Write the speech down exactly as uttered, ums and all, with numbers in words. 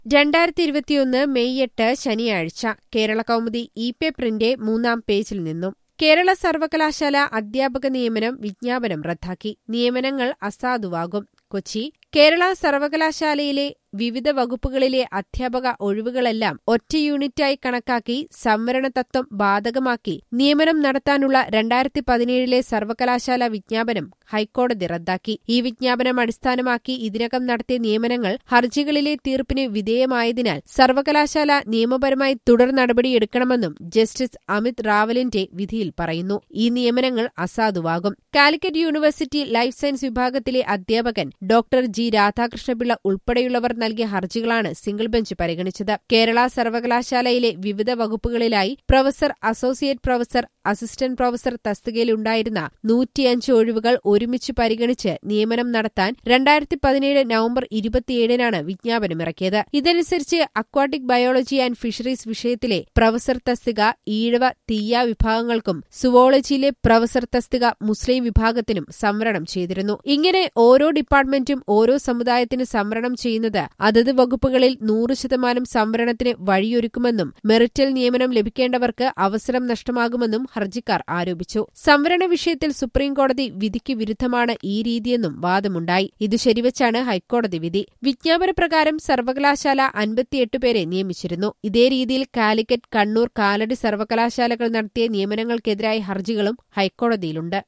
രണ്ടായിരത്തി ഇരുപത്തിയൊന്ന് മെയ് എട്ട് ശനിയാഴ്ച കേരള കൗമുദി ഇ പേപ്പറിന്റെ മൂന്നാം പേജിൽ നിന്നും കേരള സർവകലാശാല അധ്യാപക നിയമനം വിജ്ഞാപനം റദ്ദാക്കി. നിയമനങ്ങൾ അസാധുവാകും. കൊച്ചി കേരള സർവകലാശാലയിലെ വിവിധ വകുപ്പുകളിലെ അധ്യാപക ഒഴിവുകളെല്ലാം ഒറ്റ യൂണിറ്റായി കണക്കാക്കി സംവരണ തത്വം ബാധകമാക്കി നിയമനം നടത്താനുള്ള രണ്ടായിരത്തി പതിനേഴിലെ സർവകലാശാല വിജ്ഞാപനം ഹൈക്കോടതി റദ്ദാക്കി. ഈ വിജ്ഞാപനം അടിസ്ഥാനമാക്കി ഇതിനകം നടത്തിയ നിയമനങ്ങൾ ഹർജികളിലെ തീർപ്പിന് വിധേയമായതിനാൽ സർവകലാശാല നിയമപരമായി തുടർ നടപടിയെടുക്കണമെന്നും ജസ്റ്റിസ് അമിത് റാവലിന്റെ വിധിയിൽ പറയുന്നു. ഈ നിയമനങ്ങൾ അസാധുവാകും. കാലിക്കറ്റ് യൂണിവേഴ്സിറ്റി ലൈഫ് സയൻസ് വിഭാഗത്തിലെ അധ്യാപകൻ ഡോക്ടർ ജി രാധാകൃഷ്ണപിള്ള ഉൾപ്പെടെയുള്ളവർ നൽകിയ ഹർജികളാണ് സിംഗിൾ ബെഞ്ച് പരിഗണിച്ചത്. കേരള സർവകലാശാലയിലെ വിവിധ വകുപ്പുകളിലായി professor, associate professor, assistant professor തസ്തികയിലുണ്ടായിരുന്ന നൂറ്റിയഞ്ച് ഒഴിവുകൾ ഒരുമിച്ച് പരിഗണിച്ച് നിയമനം നടത്താൻ രണ്ടായിരത്തി പതിനേഴ് നവംബർ ഇരുപത്തിയേഴിനാണ് വിജ്ഞാപനമിറക്കിയത്. ഇതനുസരിച്ച് അക്വാട്ടിക് ബയോളജി ആൻഡ് ഫിഷറീസ് വിഷയത്തിലെ പ്രൊഫസർ തസ്തിക ഈഴവ, തീയ വിഭാഗങ്ങൾക്കും സുവോളജിയിലെ പ്രൊഫസർ തസ്തിക മുസ്ലിം വിഭാഗത്തിനും സംവരണം ചെയ്തിരുന്നു. ഇങ്ങനെ ഓരോ ഡിപ്പാർട്ട്മെന്റും ഓരോ സമുദായത്തിന് സംവരണം ചെയ്യുന്നത് അതത് വകുപ്പുകളിൽ നൂറ് ശതമാനം സംവരണത്തിന് വഴിയൊരുക്കുമെന്നും മെറിറ്റിൽ നിയമനം ലഭിക്കേണ്ടവർക്ക് അവസരം നഷ്ടമാകുമെന്നും ഹർജിക്കാർ ആരോപിച്ചു. സംവരണ വിഷയത്തിൽ സുപ്രീംകോടതി വിധിക്ക് വിരുദ്ധമാണ് ഈ രീതിയെന്നും വാദമുണ്ടായി. ഇത് ശരിവച്ചാണ് ഹൈക്കോടതി വിധി. വിജ്ഞാപന പ്രകാരം സർവകലാശാല അൻപത്തിയെട്ട് പേരെ നിയമിച്ചിരുന്നു. ഇതേ രീതിയിൽ കാലിക്കറ്റ്, കണ്ണൂർ, കാലടി സർവകലാശാലകൾ നടത്തിയ നിയമനങ്ങൾക്കെതിരായ ഹർജികളും ഹൈക്കോടതിയിലുണ്ട്.